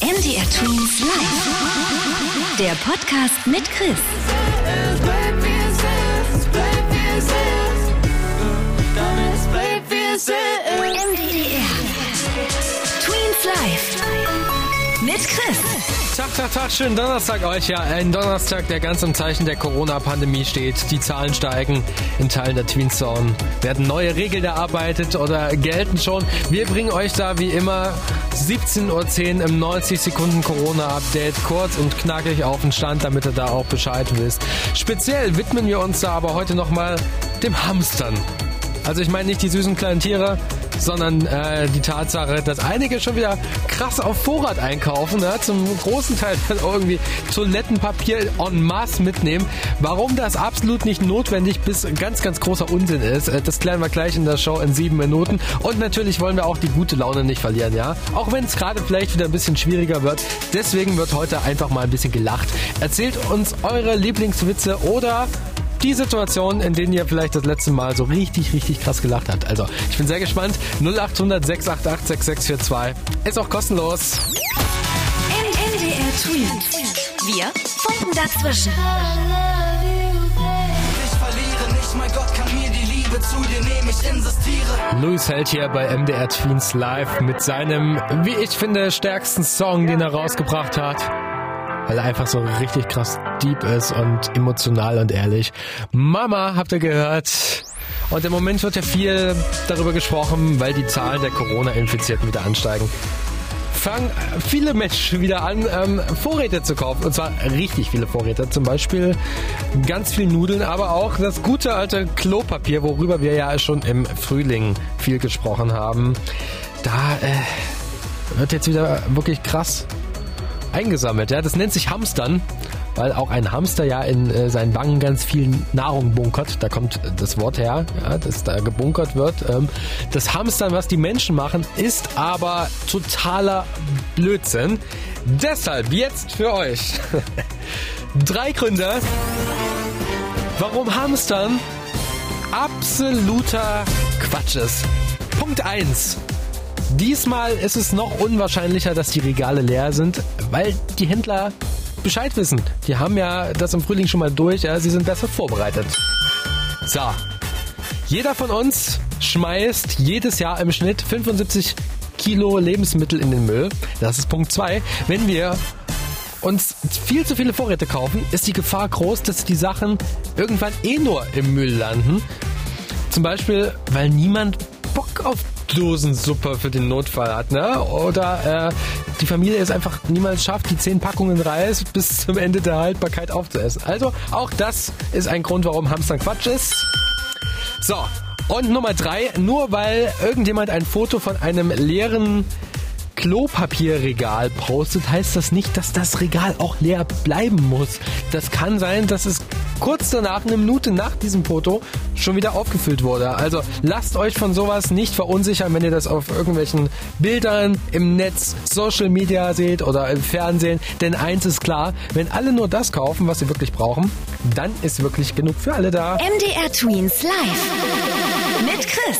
MDR Twins Live. Der Podcast mit Chris. MDR Twins Live mit Chris. Tag, schönen Donnerstag euch. Ja, ein Donnerstag, der ganz im Zeichen der Corona-Pandemie steht. Die Zahlen steigen. In Teilen der Tween Zone werden neue Regeln erarbeitet oder gelten schon. Wir bringen euch da wie immer 17:10 Uhr im 90 Sekunden Corona-Update kurz und knackig auf den Stand, damit ihr da auch Bescheid wisst. Speziell widmen wir uns da aber heute nochmal dem Hamstern. Also ich meine nicht die süßen kleinen Tiere, sondern die Tatsache, dass einige schon wieder krass auf Vorrat einkaufen, ne? Zum großen Teil dann irgendwie Toilettenpapier en masse mitnehmen. Warum das absolut nicht notwendig bis ganz, ganz großer Unsinn ist, das klären wir gleich in der Show in 7 Minuten. Und natürlich wollen wir auch die gute Laune nicht verlieren, ja? Auch wenn es gerade vielleicht wieder ein bisschen schwieriger wird. Deswegen wird heute einfach mal ein bisschen gelacht. Erzählt uns eure Lieblingswitze oder die Situation, in denen ihr vielleicht das letzte Mal so richtig krass gelacht habt. Also, ich bin sehr gespannt. 0800 688 6642 ist auch kostenlos. MDR Twins. Wir funken dazwischen. Ich verliere nicht, mein Gott kann mir die Liebe zu dir nehmen, ich insistiere. Louis Held hier bei MDR Twins Live mit seinem, wie ich finde, stärksten Song, den er rausgebracht hat. Weil er einfach so richtig krass deep ist und emotional und ehrlich. Mama, habt ihr gehört? Und im Moment wird ja viel darüber gesprochen, weil die Zahlen der Corona-Infizierten wieder ansteigen. Fangen viele Menschen wieder an, Vorräte zu kaufen. Und zwar richtig viele Vorräte. Zum Beispiel ganz viel Nudeln, aber auch das gute alte Klopapier, worüber wir ja schon im Frühling viel gesprochen haben. Da wird jetzt wieder wirklich krass eingesammelt. Ja, das nennt sich Hamstern, weil auch ein Hamster ja in seinen Wangen ganz viel Nahrung bunkert. Da kommt das Wort her, ja, dass da gebunkert wird. Das Hamstern, was die Menschen machen, ist aber totaler Blödsinn. Deshalb jetzt für euch 3 Gründe, warum Hamstern absoluter Quatsch ist. Punkt 1. Diesmal ist es noch unwahrscheinlicher, dass die Regale leer sind, weil die Händler Bescheid wissen. Die haben ja das im Frühling schon mal durch, ja, sie sind besser vorbereitet. So, jeder von uns schmeißt jedes Jahr im Schnitt 75 Kilo Lebensmittel in den Müll. Das ist Punkt 2. Wenn wir uns viel zu viele Vorräte kaufen, ist die Gefahr groß, dass die Sachen irgendwann nur im Müll landen. Zum Beispiel, weil niemand Bock auf Dosensuppe für den Notfall hat, ne? Oder die Familie es einfach niemals schafft, die 10 Packungen Reis bis zum Ende der Haltbarkeit aufzuessen. Also auch das ist ein Grund, warum Hamstern Quatsch ist. So, und Nummer 3, nur weil irgendjemand ein Foto von einem leeren Klopapierregal postet, heißt das nicht, dass das Regal auch leer bleiben muss. Das kann sein, dass es kurz danach, eine Minute nach diesem Foto, schon wieder aufgefüllt wurde. Also lasst euch von sowas nicht verunsichern, wenn ihr das auf irgendwelchen Bildern im Netz, Social Media seht oder im Fernsehen. Denn eins ist klar, wenn alle nur das kaufen, was sie wirklich brauchen, dann ist wirklich genug für alle da. MDR Twins Live mit Chris.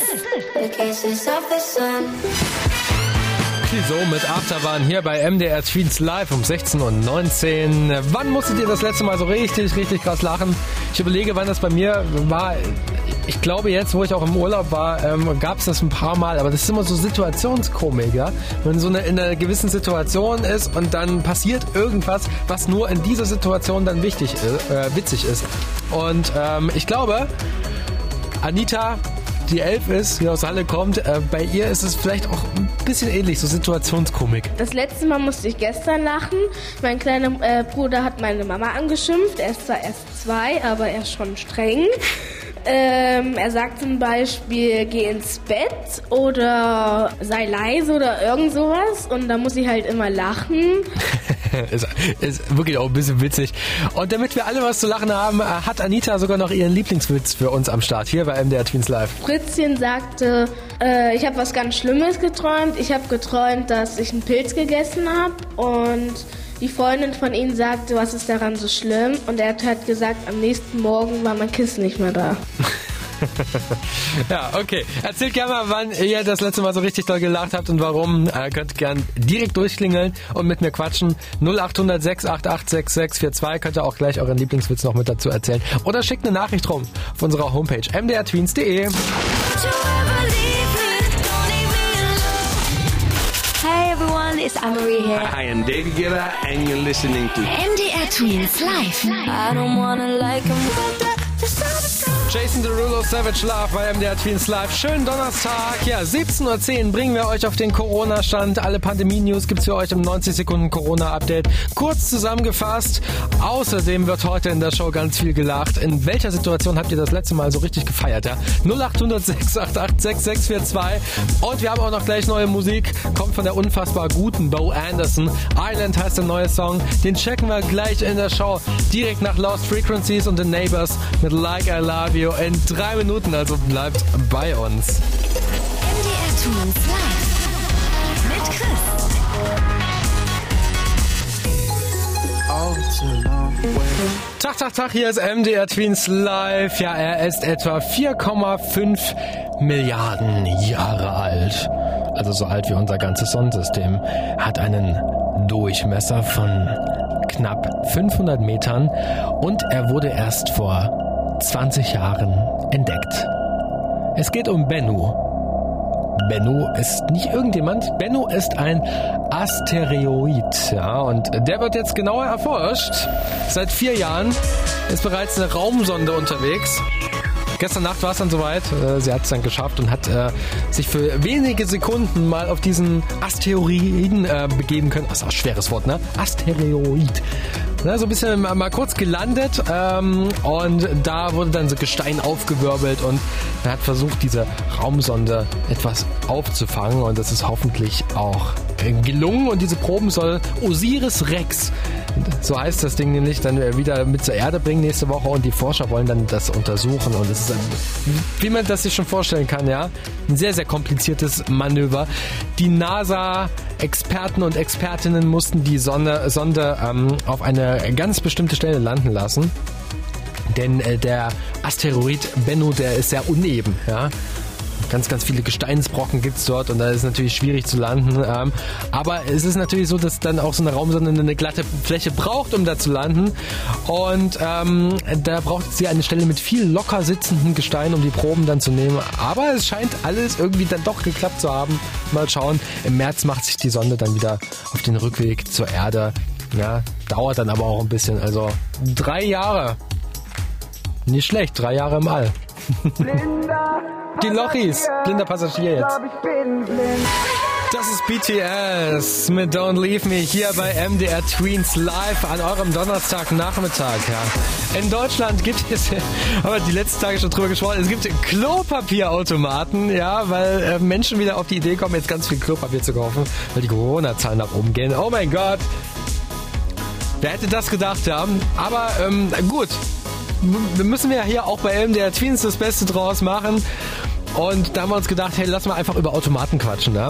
So mit Achterbahn hier bei MDR Twins Live um 16:19 Uhr. Wann musstet ihr das letzte Mal so richtig krass lachen? Ich überlege, wann das bei mir war. Ich glaube jetzt, wo ich auch im Urlaub war, gab es das ein paar Mal, aber das ist immer so Situationskomik, ja? Wenn so in einer gewissen Situation ist und dann passiert irgendwas, was nur in dieser Situation dann witzig ist. Und ich glaube, Anita, die 11 ist, die aus Halle kommt, bei ihr ist es vielleicht auch ein bisschen ähnlich, so Situationskomik. Das letzte Mal musste ich gestern lachen. Mein kleiner Bruder hat meine Mama angeschimpft. Er ist zwar erst 2, aber er ist schon streng. Er sagt zum Beispiel, geh ins Bett oder sei leise oder irgend sowas. Und da muss ich halt immer lachen. ist wirklich auch ein bisschen witzig. Und damit wir alle was zu lachen haben, hat Anita sogar noch ihren Lieblingswitz für uns am Start, hier bei MDR Twins Live. Fritzchen sagte, ich habe was ganz Schlimmes geträumt. Ich habe geträumt, dass ich einen Pilz gegessen habe und die Freundin von ihm sagte, was ist daran so schlimm? Und er hat gesagt, am nächsten Morgen war mein Kissen nicht mehr da. Ja, okay. Erzählt gerne mal, wann ihr das letzte Mal so richtig doll gelacht habt und warum. Könnt gern direkt durchklingeln und mit mir quatschen. 0800 688 6642. Könnt ihr auch gleich euren Lieblingswitz noch mit dazu erzählen. Oder schickt eine Nachricht rum auf unserer Homepage mdrtweens.de. Hey everyone, it's Anne-Marie here. Hi, I'm David Guetta and you're listening to MDR Tweens Live. I don't wanna like him, but that's not Jason Derulo, Savage Love bei MDR Tweens Live. Schönen Donnerstag. Ja, 17.10 Uhr bringen wir euch auf den Corona-Stand. Alle Pandemie-News gibt's für euch im 90 Sekunden Corona-Update. Kurz zusammengefasst. Außerdem wird heute in der Show ganz viel gelacht. In welcher Situation habt ihr das letzte Mal so richtig gefeiert? Ja? 0800 688 6642. Und wir haben auch noch gleich neue Musik. Kommt von der unfassbar guten Bo Anderson. Island heißt der neue Song. Den checken wir gleich in der Show. Direkt nach Lost Frequencies und The Neighbors mit Like I Love You in 3 Minuten, also bleibt bei uns. MDR Tweens Live mit Chris. Tag, hier ist MDR Tweens Live. Ja, er ist etwa 4,5 Milliarden Jahre alt. Also so alt wie unser ganzes Sonnensystem. Hat einen Durchmesser von knapp 500 Metern und er wurde erst vor 20 Jahren entdeckt. Es geht um Bennu. Bennu ist nicht irgendjemand. Bennu ist ein Asteroid. Ja, und der wird jetzt genauer erforscht. Seit 4 Jahren ist bereits eine Raumsonde unterwegs. Gestern Nacht war es dann soweit. Sie hat es dann geschafft und hat sich für wenige Sekunden mal auf diesen Asteroiden begeben können. Das ist auch ein schweres Wort, ne? Asteroid. Ne, so ein bisschen mal kurz gelandet und da wurde dann so Gestein aufgewirbelt und er hat versucht, diese Raumsonde etwas aufzufangen und das ist hoffentlich auch gelungen und diese Proben soll Osiris Rex, so heißt das Ding nämlich, dann wieder mit zur Erde bringen nächste Woche und die Forscher wollen dann das untersuchen und es ist, wie man das sich schon vorstellen kann, ja, ein sehr, sehr kompliziertes Manöver. Die NASA-Experten und Expertinnen mussten die Sonde auf eine ganz bestimmte Stelle landen lassen, denn der Asteroid Bennu, der ist sehr uneben, ja. Ganz, ganz viele Gesteinsbrocken gibt's dort und da ist es natürlich schwierig zu landen. Aber es ist natürlich so, dass dann auch so eine Raumsonde eine glatte Fläche braucht, um da zu landen. Und da braucht sie eine Stelle mit viel locker sitzenden Gestein, um die Proben dann zu nehmen. Aber es scheint alles irgendwie dann doch geklappt zu haben. Mal schauen. Im März macht sich die Sonde dann wieder auf den Rückweg zur Erde. Ja, dauert dann aber auch ein bisschen. Also 3 Jahre. Nicht schlecht, 3 Jahre im All. Die Lochis, blinder Passagier jetzt. Das ist BTS mit Don't Leave Me hier bei MDR Tweens Live an eurem Donnerstagnachmittag. Ja. In Deutschland gibt es, aber die letzten Tage schon drüber gesprochen, es gibt Klopapierautomaten, ja, weil Menschen wieder auf die Idee kommen, jetzt ganz viel Klopapier zu kaufen, weil die Corona-Zahlen nach oben gehen. Oh mein Gott, wer hätte das gedacht, ja. Aber gut. Müssen wir hier auch bei MDR Tweens das Beste draus machen. Und da haben wir uns gedacht, hey, lass mal einfach über Automaten quatschen. Ja?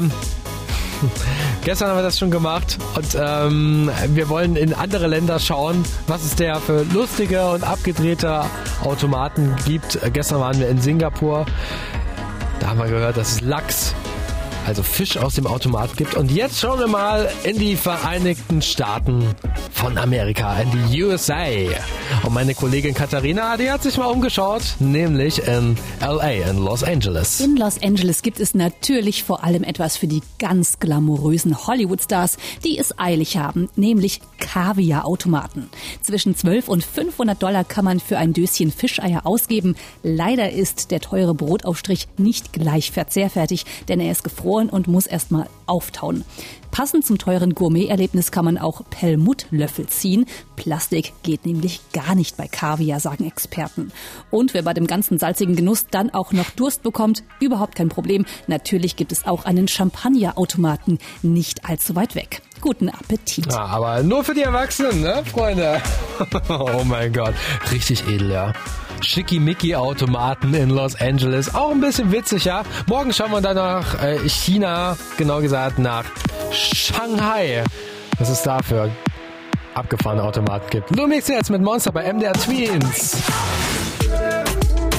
Gestern haben wir das schon gemacht und wir wollen in andere Länder schauen, was es da für lustige und abgedrehte Automaten gibt. Gestern waren wir in Singapur. Da haben wir gehört, dass es Lachs, also Fisch aus dem Automat gibt. Und jetzt schauen wir mal in die Vereinigten Staaten von Amerika, in die USA. Und meine Kollegin Katharina, die hat sich mal umgeschaut, nämlich in LA, in Los Angeles. In Los Angeles gibt es natürlich vor allem etwas für die ganz glamourösen Hollywood-Stars, die es eilig haben, nämlich Kaviar-Automaten. Zwischen $12 und $500 kann man für ein Döschen Fischeier ausgeben. Leider ist der teure Brotaufstrich nicht gleich verzehrfertig, denn er ist gefroren und muss erstmal auftauen. Passend zum teuren Gourmet-Erlebnis kann man auch Perlmuttlöffel ziehen. Plastik geht nämlich gar nicht bei Kaviar, sagen Experten. Und wer bei dem ganzen salzigen Genuss dann auch noch Durst bekommt, überhaupt kein Problem. Natürlich gibt es auch einen Champagnerautomaten nicht allzu weit weg. Guten Appetit. Ja, aber nur für die Erwachsenen, ne, Freunde? Oh mein Gott, richtig edel, ja. Schickimicki-Automaten in Los Angeles. Auch ein bisschen witzig, ja. Morgen schauen wir dann nach China, genau gesagt nach Shanghai. Was es da für abgefahrene Automaten gibt. Lumix jetzt mit Monster bei MDR Tweens.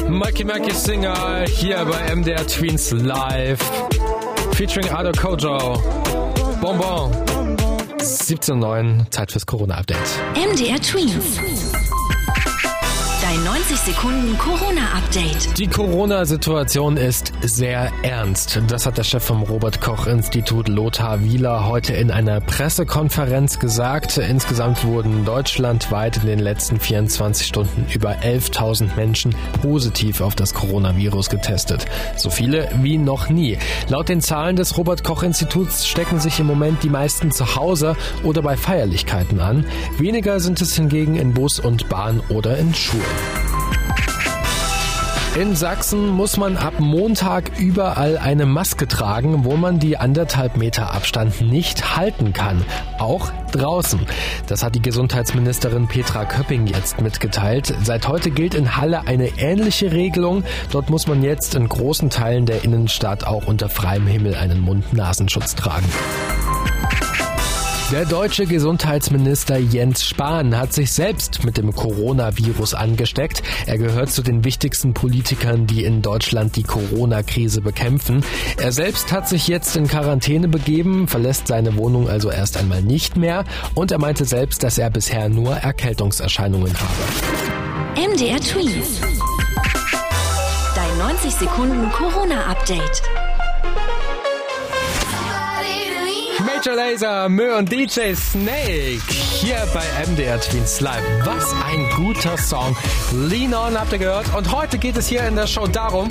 Mikey Singer hier bei MDR Tweens Live. Featuring Ado Kojo. Bonbon. 17:09, Zeit fürs Corona-Update. MDR Tweens. Dein 90 Sekunden Corona-Update. Die Corona-Situation ist sehr ernst. Das hat der Chef vom Robert-Koch-Institut Lothar Wieler heute in einer Pressekonferenz gesagt. Insgesamt wurden deutschlandweit in den letzten 24 Stunden über 11.000 Menschen positiv auf das Coronavirus getestet. So viele wie noch nie. Laut den Zahlen des Robert-Koch-Instituts stecken sich im Moment die meisten zu Hause oder bei Feierlichkeiten an. Weniger sind es hingegen in Bus und Bahn oder in Schulen. In Sachsen muss man ab Montag überall eine Maske tragen, wo man die 1,5 Meter Abstand nicht halten kann. Auch draußen. Das hat die Gesundheitsministerin Petra Köpping jetzt mitgeteilt. Seit heute gilt in Halle eine ähnliche Regelung. Dort muss man jetzt in großen Teilen der Innenstadt auch unter freiem Himmel einen Mund-Nasenschutz tragen. Der deutsche Gesundheitsminister Jens Spahn hat sich selbst mit dem Coronavirus angesteckt. Er gehört zu den wichtigsten Politikern, die in Deutschland die Corona-Krise bekämpfen. Er selbst hat sich jetzt in Quarantäne begeben, verlässt seine Wohnung also erst einmal nicht mehr und er meinte selbst, dass er bisher nur Erkältungserscheinungen habe. MDR Tweens. Dein 90 Sekunden Corona-Update. Major Lazer, Mö und DJ Snake hier bei MDR Tweens Live. Was ein guter Song. Lean On habt ihr gehört und heute geht es hier in der Show darum...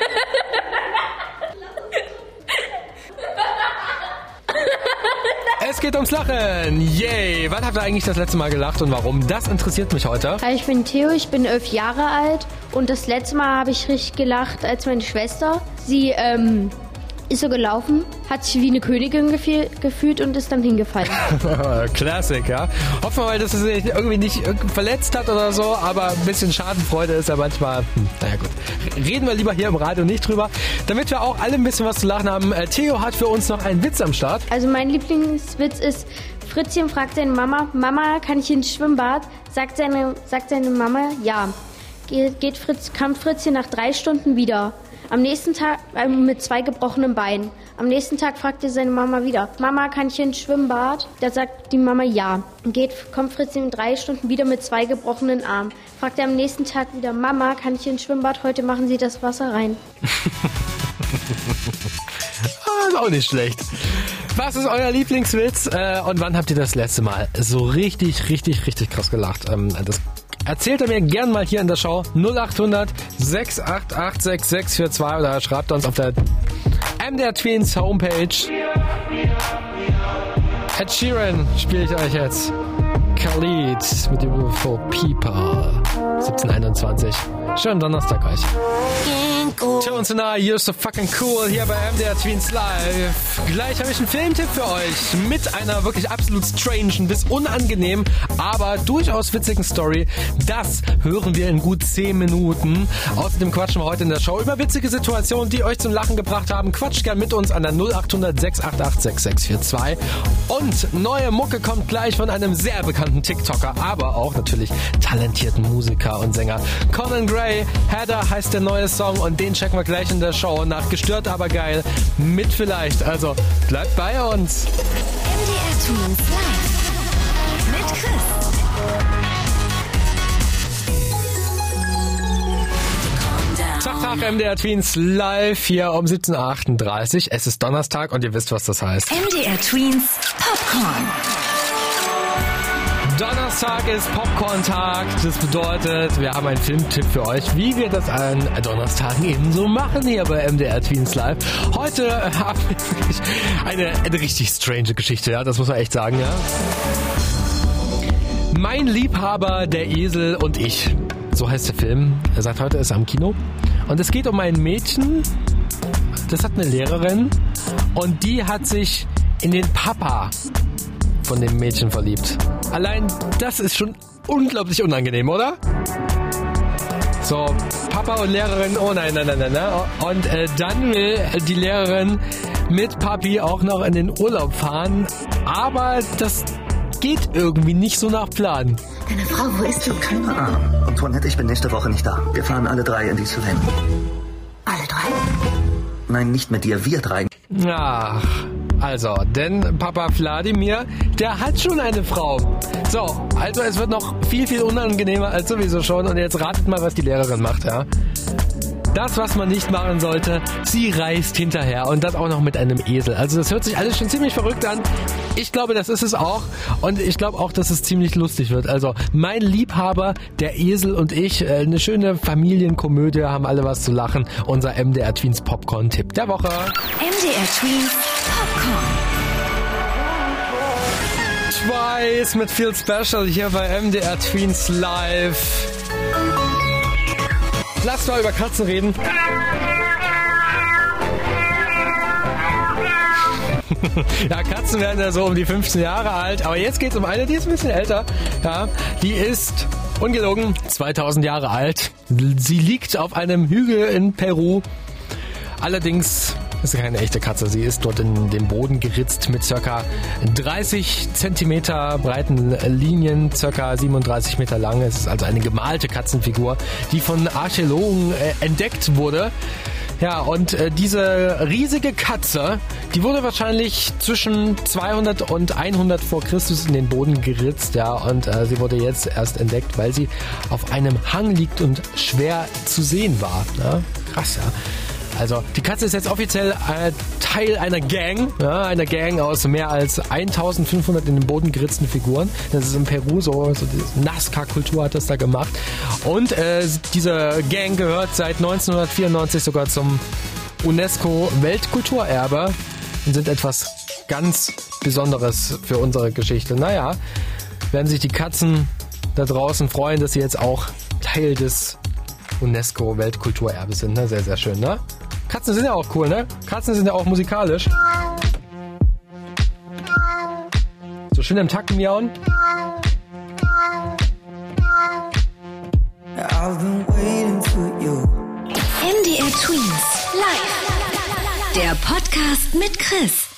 Es geht ums Lachen. Yay. Wann habt ihr eigentlich das letzte Mal gelacht und warum? Das interessiert mich heute. Hi, ich bin Theo, ich bin 11 Jahre alt und das letzte Mal habe ich richtig gelacht, als meine Schwester, sie ist so gelaufen, hat sich wie eine Königin gefühlt und ist dann hingefallen. Klassik, ja. Hoffen wir mal, dass es sich irgendwie nicht verletzt hat oder so, aber ein bisschen Schadenfreude ist ja manchmal, naja gut. Reden wir lieber hier im Radio nicht drüber, damit wir auch alle ein bisschen was zu lachen haben. Theo hat für uns noch einen Witz am Start. Also mein Lieblingswitz ist, Fritzchen fragt seine Mama, Mama, kann ich ins Schwimmbad? Sagt seine Mama, ja. Kam Fritzchen nach 3 Stunden wieder. Am nächsten Tag mit 2 gebrochenen Beinen. Am nächsten Tag fragt er seine Mama wieder, Mama, kann ich ins Schwimmbad? Da sagt die Mama ja. Kommt Fritz in 3 Stunden wieder mit 2 gebrochenen Armen. Fragt er am nächsten Tag wieder, Mama, kann ich ins Schwimmbad? Heute machen Sie das Wasser rein. Ist auch nicht schlecht. Was ist euer Lieblingswitz und wann habt ihr das letzte Mal so richtig krass gelacht? Das erzählt er mir gern mal hier in der Show. 0800 688 6642 oder schreibt uns auf der MDR Tweens Homepage. Ed Sheeran spiele ich euch jetzt. Khalid mit Beautiful People. 1721. Schönen Donnerstag euch. Tones and I, you're so fucking cool hier bei MDR Tweens Live. Gleich habe ich einen Filmtipp für euch mit einer wirklich absolut strangen bis unangenehmen, aber durchaus witzigen Story. Das hören wir in gut 10 Minuten. Außerdem quatschen wir heute in der Show über witzige Situationen, die euch zum Lachen gebracht haben. Quatscht gern mit uns an der 0800 688 6642. Und neue Mucke kommt gleich von einem sehr bekannten TikToker, aber auch natürlich talentierten Musiker und Sänger. Conan Gray, Heather heißt der neue Song und den checken wir gleich in der Show nach Gestört, aber geil mit vielleicht. Also bleibt bei uns. MDR Tweens Live mit Chris. Tag, MDR Tweens Live hier um 17:38 Uhr. Es ist Donnerstag und ihr wisst, was das heißt. MDR Tweens Popcorn. Donnerstag ist Popcorn-Tag. Das bedeutet, wir haben einen Filmtipp für euch, wie wir das an Donnerstagen eben so machen hier bei MDR Tweens Live. Heute haben wir wirklich eine richtig strange Geschichte, ja, das muss man echt sagen, ja. Mein Liebhaber, der Esel und ich. So heißt der Film. Seit heute ist er am Kino. Und es geht um ein Mädchen, das hat eine Lehrerin und die hat sich in den Papa von dem Mädchen verliebt. Allein das ist schon unglaublich unangenehm, oder? So, Papa und Lehrerin, oh nein. Und dann will die Lehrerin mit Papi auch noch in den Urlaub fahren, aber das geht irgendwie nicht so nach Plan. Deine Frau, wo ist die? Keine Ahnung. Und Toinette, ich bin nächste Woche nicht da. Wir fahren alle 3 in die Sven. Alle 3? Nein, nicht mit dir, wir 3. Ach, also, denn Papa Wladimir, der hat schon eine Frau. So, also es wird noch viel, viel unangenehmer als sowieso schon. Und jetzt ratet mal, was die Lehrerin macht, ja? Das, was man nicht machen sollte, sie reist hinterher und das auch noch mit einem Esel. Also das hört sich alles schon ziemlich verrückt an. Ich glaube, das ist es auch und ich glaube auch, dass es ziemlich lustig wird. Also mein Liebhaber, der Esel und ich, eine schöne Familienkomödie, haben alle was zu lachen. Unser MDR Tweens Popcorn-Tipp der Woche. MDR Tweens Popcorn. Twice mit Feel Special hier bei MDR Tweens Live. Lass mal über Katzen reden. Ja, Katzen werden ja so um die 15 Jahre alt. Aber jetzt geht es um eine, die ist ein bisschen älter. Ja, die ist, ungelogen, 2000 Jahre alt. Sie liegt auf einem Hügel in Peru. Allerdings ist sie keine echte Katze. Sie ist dort in den Boden geritzt mit ca. 30 Zentimeter breiten Linien, ca. 37 Meter lang. Es ist also eine gemalte Katzenfigur, die von Archäologen entdeckt wurde. Ja, und diese riesige Katze, die wurde wahrscheinlich zwischen 200 und 100 vor Christus in den Boden geritzt. Ja, und sie wurde jetzt erst entdeckt, weil sie auf einem Hang liegt und schwer zu sehen war. Ja, krass, ja. Also die Katze ist jetzt offiziell Teil einer Gang, ja, einer Gang aus mehr als 1500 in den Boden geritzten Figuren. Das ist in Peru, so die Nazca-Kultur hat das da gemacht. Und diese Gang gehört seit 1994 sogar zum UNESCO-Weltkulturerbe und sind etwas ganz Besonderes für unsere Geschichte. Naja, werden sich die Katzen da draußen freuen, dass sie jetzt auch Teil des UNESCO-Weltkulturerbes sind. Ne? Sehr, sehr schön, ne? Katzen sind ja auch cool, ne? Katzen sind ja auch musikalisch. So schön im Takt miauen. MDR Tweens Live. Der Podcast mit Chris.